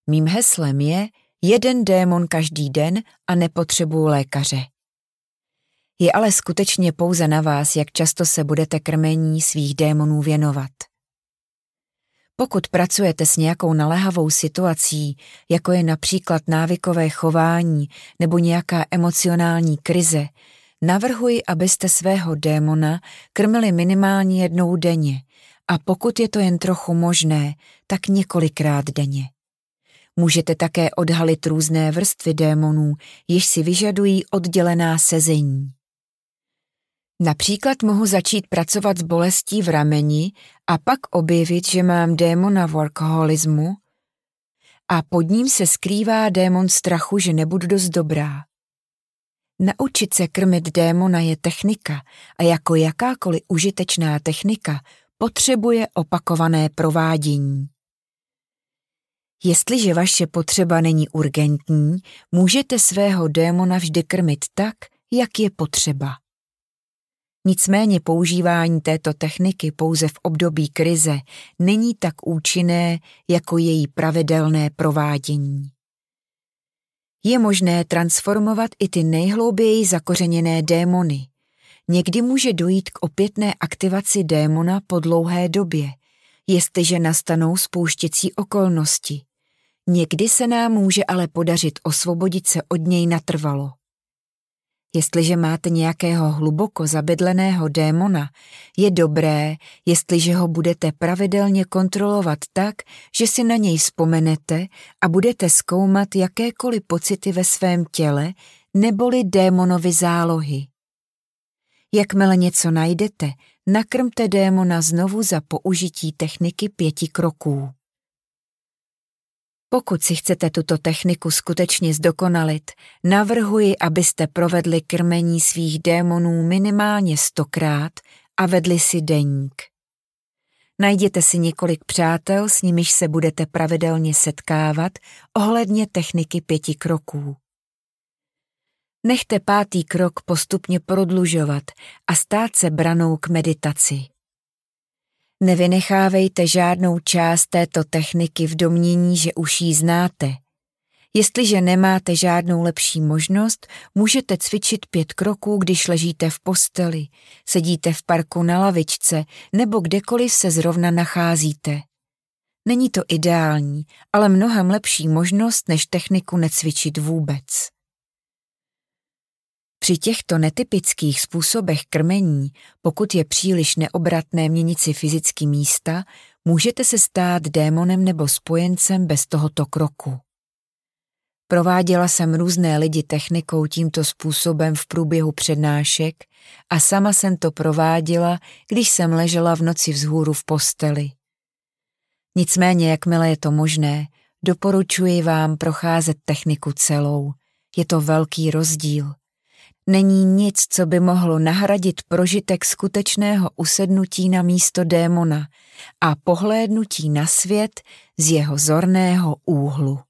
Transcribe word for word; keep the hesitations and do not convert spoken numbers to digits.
Mým heslem je jeden démon každý den a nepotřebuju lékaře. Je ale skutečně pouze na vás, jak často se budete krmení svých démonů věnovat. Pokud pracujete s nějakou naléhavou situací, jako je například návykové chování nebo nějaká emocionální krize, navrhuji, abyste svého démona krmili minimálně jednou denně a pokud je to jen trochu možné, tak několikrát denně. Můžete také odhalit různé vrstvy démonů, jež si vyžadují oddělená sezení. Například mohu začít pracovat s bolestí v rameni a pak objevit, že mám démona workoholismu a pod ním se skrývá démon strachu, že nebudu dost dobrá. Naučit se krmit démona je technika a jako jakákoliv užitečná technika potřebuje opakované provádění. Jestliže vaše potřeba není urgentní, můžete svého démona vždy krmit tak, jak je potřeba. Nicméně používání této techniky pouze v období krize není tak účinné jako její pravidelné provádění. Je možné transformovat i ty nejhlouběji zakořeněné démony. Někdy může dojít k opětné aktivaci démona po dlouhé době, jestliže nastanou spouštěcí okolnosti. Někdy se nám může ale podařit osvobodit se od něj natrvalo. Jestliže máte nějakého hluboko zabydleného démona, je dobré, jestliže ho budete pravidelně kontrolovat tak, že si na něj vzpomenete a budete zkoumat jakékoliv pocity ve svém těle neboli démonovy zálohy. Jakmile něco najdete, nakrmte démona znovu za použití techniky pěti kroků. Pokud si chcete tuto techniku skutečně zdokonalit, navrhuji, abyste provedli krmení svých démonů minimálně stokrát a vedli si deník. Najděte si několik přátel, s nimiž se budete pravidelně setkávat ohledně techniky pěti kroků. Nechte pátý krok postupně prodlužovat a stát se branou k meditaci. Nevynechávejte žádnou část této techniky v domnění, že už ji znáte. Jestliže nemáte žádnou lepší možnost, můžete cvičit pět kroků, když ležíte v posteli, sedíte v parku na lavičce nebo kdekoliv se zrovna nacházíte. Není to ideální, ale mnohem lepší možnost, než techniku necvičit vůbec. Při těchto netypických způsobech krmení, pokud je příliš neobratné měnit si fyzicky místa, můžete se stát démonem nebo spojencem bez tohoto kroku. Prováděla jsem různé lidi technikou tímto způsobem v průběhu přednášek a sama jsem to prováděla, když jsem ležela v noci vzhůru v posteli. Nicméně, jakmile je to možné, doporučuji vám procházet techniku celou. Je to velký rozdíl. Není nic, co by mohlo nahradit prožitek skutečného usednutí na místo démona a pohlédnutí na svět z jeho zorného úhlu.